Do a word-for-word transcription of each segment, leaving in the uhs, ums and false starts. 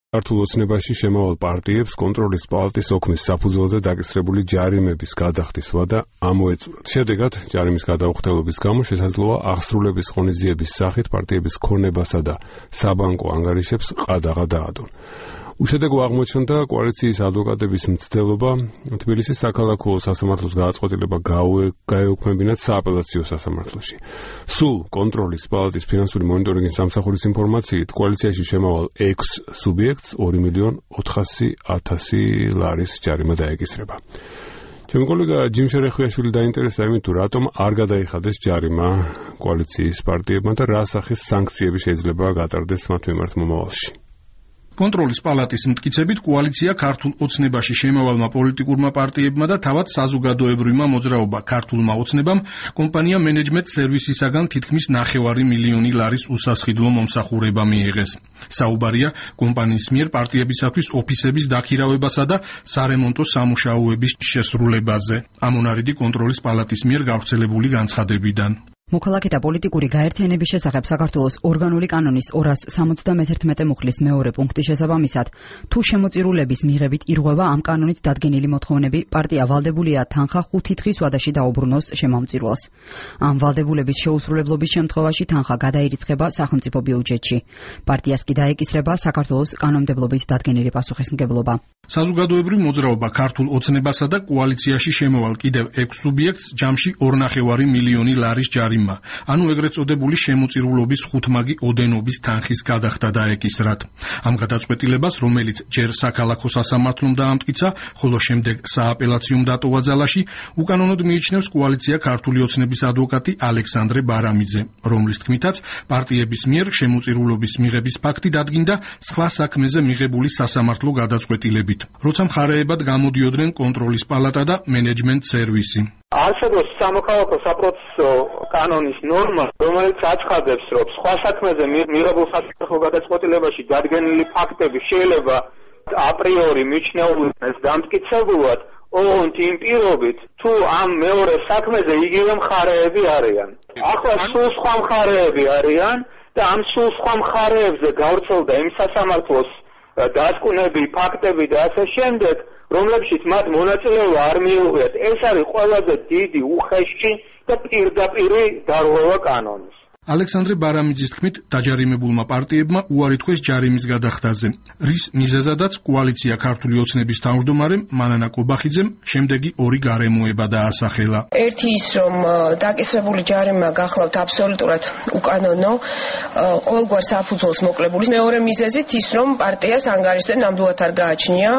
ქართულ ოცნებაში შემავალ პარტიებს კონტროლის პალატის ოქმის საფუძველზე დაკისრებული ჯარიმების გადახდის ვადა ამოეწურათ. შედეგად, ჯარიმის გადაუხდელობის გამო შესაძლოა აღსრულების ღონისძიების სახით პარტიების ქონებასა და საბანკო ანგარიშებს ყადაღა დაადონ. უშედეგო აღმოჩნდა კოალიციის ადვოკატების მცდელობა თბილისის საქალაქო სასამართლოს გადაწყვეტილება გაეუქმებინათ სააპელაციო სასამართლოში. სულ კონტროლის პალატის ფინანსური მონიტორინგის სამსახურის ინფორმაციით კოალიციაში შემავალ ექვს სუბიექტს ორი მილიონი ოთხასი ათასი ლარის ჯარიმა დაეკისრება. ჩემი კოლეგა ჯიმ შერეხვიაშვილი დაინტერესდა იმით, თუ რატომ არ გადაიხადეს ჯარიმა კოალიციის პარტიებმა და რა სახის სანქციები შეიძლება გატარდეს მათ მიმართ მომავალში. კონტროლის პალატის მტკიცებით კოალიცია ქართულ ოცნებაში შემავალმა პოლიტიკურმა პარტიებმა და თავად საზოგადოებრივმა მოძრაობა ქართულმა ოცნებამ კომპანია მენეჯმენტ სერვისისაგან თითქმის ნახევარი მილიონი ლარის უსასყიდლო მომსახურება მიიღეს. საუბარია კომპანიის მიერ პარტიებისათვის ოფისების დაქირავებასა და სარემონტო სამუშაოების შესრულებაზე. ამონარიდი კონტროლის პალატის მიერ გავრცელებული განცხადებიდან. მოქალაქეთა პოლიტიკური გაერთიანების შესახებ საქართველოს ორგანული კანონის ორასი სამოცდამეთერთმეტე მუხლის მეორე პუნქტის შესაბამისად, თუ შემოწირულების მიღებით ირღვევა ამ კანონით დადგენილი მოთხოვნები, პარტია ვალდებულია თანხა ხუთი დღის ვადაში დაუბრუნოს შემომწირულს. ამ ვალდებულების შეუსრულებლობის შემთხვევაში თანხა გადაირიცხება სახელმწიფო ბიუჯეტში. პარტიას კი დაეკისრება საქართველოს კანონმდებლობით დადგენილი პასუხისმგებლობა. საზოგადოებრივ მოძრაობა ქართულ ოცნებასა და კოალიციაში შემოვალ კიდევ ექვს სუბიექტს ჯამში ორნახევარი მილიონი ლარის ჯარი ანუ ეგრეთ წოდებული შემოწირულობის ხუთმაგი ოდენობის თანხის გადახდა დაეკისრათ. ამ გადაწყვეტილებას, რომელიც ჯერ საქალაქო სასამართლომ დაამტკიცა, ხოლო შემდეგ სააპელაციომ დატოვა ძალაში, უკანონოდ მიიჩნევს კოალიცია ქართული ოცნების ადვოკატი ალექსანდრე ბარამიძე, რომლის თქმითაც პარტიების მიერ შემოწირულობის მიღების ფაქტი დადგინდა სხვა საქმეზე მიღებული სასამართლო გადაწყვეტილებით, როცა მხარეებად გამოდიოდნენ კონტროლის პალატა და მენეჯმენტ სერვისი. არსებობს სამოქალაქო საპროცესო კანონის ნორმა, რომელიც აცხადებს, რომ სხვა საქმეზე მიღებულ სასამართლო გადაწყვეტილებაში დადგენილი ფაქტები შეიძლება აპრიორი მიჩნეულდეს დამტკიცებულად, ოღონდ იმ პირობით, თუ ამ მეორე საქმეზე იგივე მხარეები არიან. ახლა სულ სხვა მხარეები არიან და ამ სულ სხვა მხარეებზე გავრცელდა იმ სასამართლოს დასკვნები, ფაქტები და ასე შემდეგ, რომლებშიც მათ მონაწილეობა არ მიუღიათ. ეს არის ყველაზე დიდი უხეში და პირდაპირი დარღვევა კანონის. ალექსანდრე ბარამიძის თქმით, დაჯარიმებულმა პარტიებმა უარი თქვეს ჯარიმის გადახდაზე, რის მიზეზადაც კოალიცია ქართული ოცნების თავმჯდომარემ მანანა კობახიძემ შემდეგი ორი გარემოება დაასახელა. ერთი ის, რომ დაკისრებული ჯარიმა გახლავთ აბსოლუტურად უკანონო, ყოველგვარ საფუძველს მოკლებული. მეორე მიზეზით ის, რომ პარტიას ანგარიშზე ნამდვილად არ გააჩნია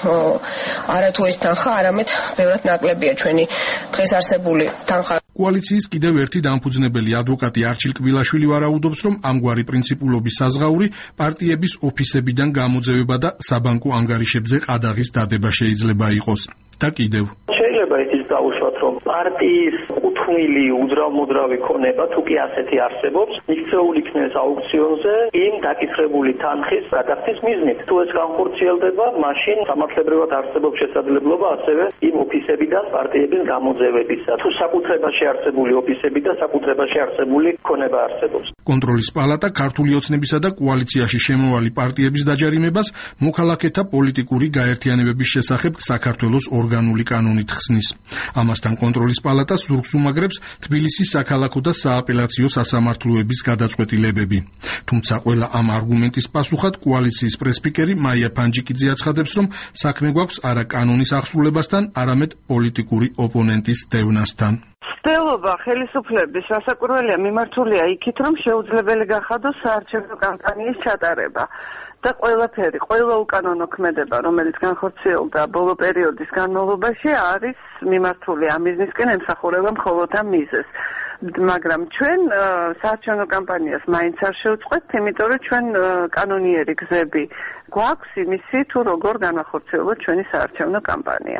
არათუ ეს თანხა, არამედ ბევრად ნაკლებია ჩვენი დღეს არსებული თანხა. კოალიციის კიდევ ერთი დამფუძნებელი ადვოკატი არჩილ კბილაშვილი ვარაუდობს, რომ ამგვარი პრინციპულობის საზღაური პარტიების ოფისებიდან გამოძევება და საბანკო ანგარიშებზე ყადაღის დადება შეიძლება იყოს. და კიდევ შეიძლება ის დაუშვათ, რომ პარტიის კუთვნილი უძრავ-მუდრავი ქონება თუ კი ასეთი არსებობს, იქცეულ იქნეს აუქციონზე იმ დაკისრებული თანხის გადახდის მიზნით. თუ ეს განხორციელდება, მაშინ სამართლებრივად არსებობს შესაძლებლობა ასევე იმ ოფისებიდან პარტიების გამოძევებისა. თუ საკუთრებაში არსებული ოფისები და საკუთრებაში არსებული ქონება არსებობს. კონტროლის პალატა ქართული ოცნებისა და კოალიციაში შემოვალი პარტიების დაჯარიმებას მოქალაქეთა პოლიტიკური გაერთიანებების შესახებ საქართველოს ორგანული კანონით ხსნის. ამასთან კონტროლის პალატა ზურგს უმაგრებს თბილისის საქალაქო და სააპელაციო სასამართლოების გადაწყვეტილებები. თუმცა ყველა ამ არგუმენტის პასუხად კოალიციის პრესპიკერი მაია ფანჯიკიძე აცხადებს, რომ საქმე გვაქვს არა კანონის აღსრულებასთან, არამედ პოლიტიკური ოპონენტის დევნასთან. მცდელობა ხელისუფლების სასაკვირველია მიმართულია იქით, რომ შეუძლებელი გახადოს საარჩევნო კამპანიის ჩატარება. და ყველაფერი, ყველა უკანონო ქმედება, რომელიც განხორციელდა ბოლო პერიოდის განმავლობაში, არის მიმართული ამ მიზნისკენ, ემსახურება მხოლოდ ამ მიზეზს. მაგრამ ჩვენ საარჩევნო კამპანიას მაინც არ შევწყვეტთ, იმიტომ რომ ჩვენ კანონიერი გზები გვაქვს იმისი, თუ როგორ განახორციელოთ ჩვენი საარჩევნო კამპანია.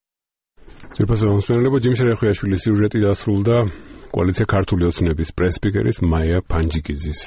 ძირფასო მომსმენელებო, ჯიმ შერეხვიაშვილის სიუჟეტი დასრულდა კოალიცია ქართული ოცნების პრესპიკერის მაია ფანჯიკიძის